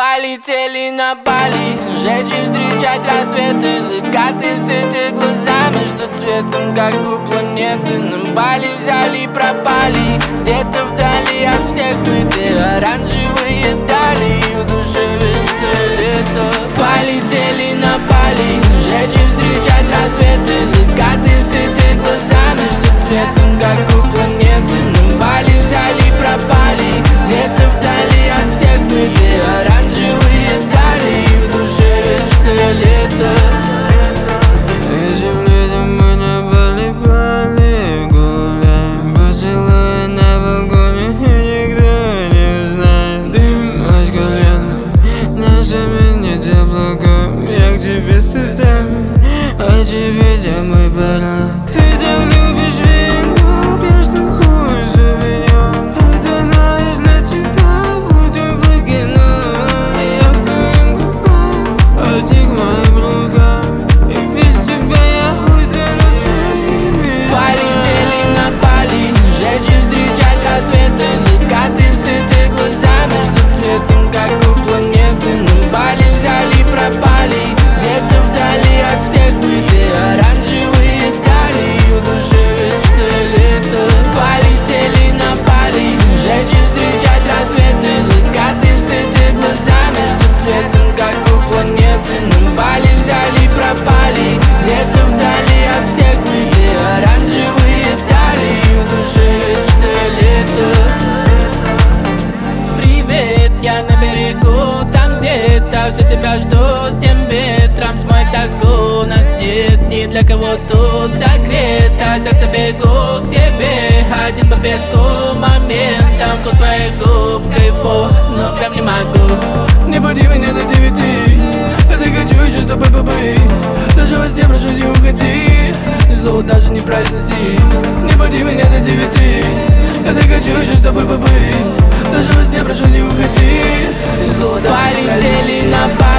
Полетели на Бали, жечь и встречать рассветы, закаты в цвете глаза между цветом, как у планеты. На Бали взяли и пропали, где-то вдали от всех мы те оранжевые дали, и в душе вечное лето. Полетели на Бали, жечь и встречать рассветы, закаты в цвете глаза между цветом, как у планеты. На Бали взяли и пропали, где-то вдали от всех мы те оранжевые дали, и в душе вечное лето. Этим летом мы на Бали гуляем, поцелуи на балконе, и никто не знает. Дым от колен, на замене облаком, я к тебе с цветами, а тебе домой пора. Ты так любишь вино, пьешь сухой сувенир, это знаешь, для тебя буду покинуть. Я к твоим губам, а ты к моим рукам, и без тебя я уйду своими. Полетели на Бали, жечь и встречать рассветы, закаты в цвете глаза между цветом, как у планеты. На Бали взяли и пропали, где-то вдали от всех мы те оранжевые дали, и в душе вечное лето. Полетели на Бали, жечь и встречать рассветы, закаты в цвете глаза между цветом, как у планеты. На Бали взяли и пропали, где-то вдали от всех мы те оранжевые дали, и в душе вечное лето. Привет, я на берегу, там где-то все тебя жду, с тем ветром смой тоску. Нас нет ни для кого тут согрето, сердце бегу к тебе, один по песку моментом, вкус твоих губ, кайфу, но прям не могу. Не буди меня до 9, я так хочу еще с тобой побыть, даже во сне прошу не уходи, ни слова даже не произноси. Не буди меня до 9, я так хочу еще с тобой побыть, даже во сне прошу не уходи, ни слова даже не произноси. Полетели на Бали.